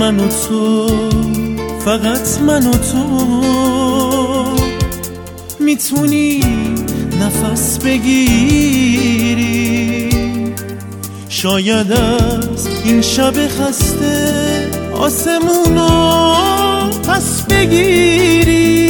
من و تو، فقط من و تو میتونی نفس بگیری. شاید از این شب خسته آسمونو پس بگیری.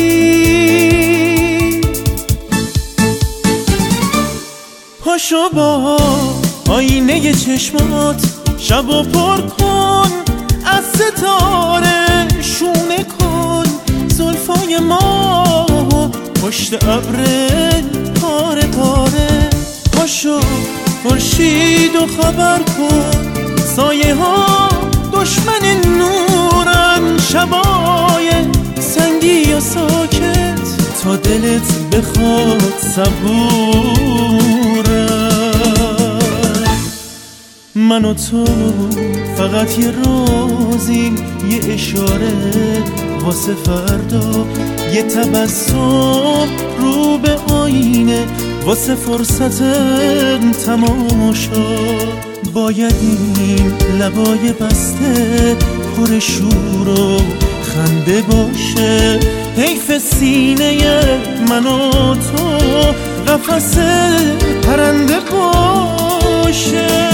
پاشو با آینه چشمات شبو پر کن، از ستاره شونه کن زلفای ما پشت ابر پاره پاره. پاشو خورشیدو خبر کن، سایه ها دشمن نورن، شبای سنگی و ساکت تا دلت بخواد صبورم. من و تو فقط یه رازیم، یه اشاره واسه فردا، یه تبسم رو به آینه واسه فرصت تماشا. باید این لبای بسته پر شور و خنده باشه، حیف سینه من و تو قفس پرنده باشه.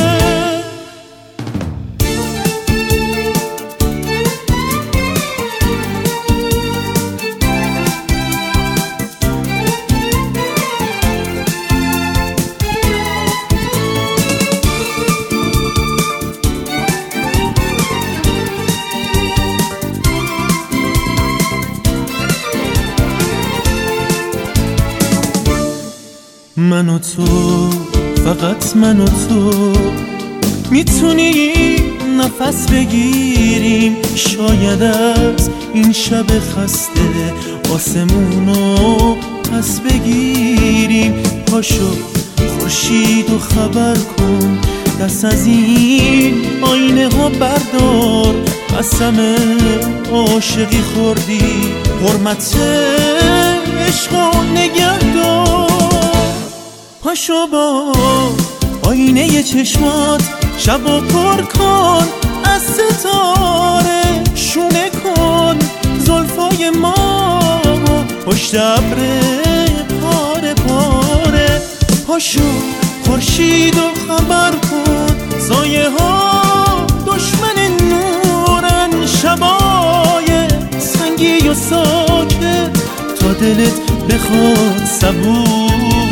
من و تو، فقط من و تو میتونی نفس بگیریم. شاید از این شب خسته آسمونو پس بگیریم. پاشو خورشیدو خبر کن، دست از این آینه ها بردار. قسم عاشقی خوردی، حرمت عشقو نگهدار. پاشو با آینه چشمات شبو پر کن، از ستاره شونه کن زلفای ما پشت ابر پاره پاره. پاشو خورشیدو خبر کن، سایه ها دشمن نورن، شبای سنگی و ساکت تا دلت بخواد صبور.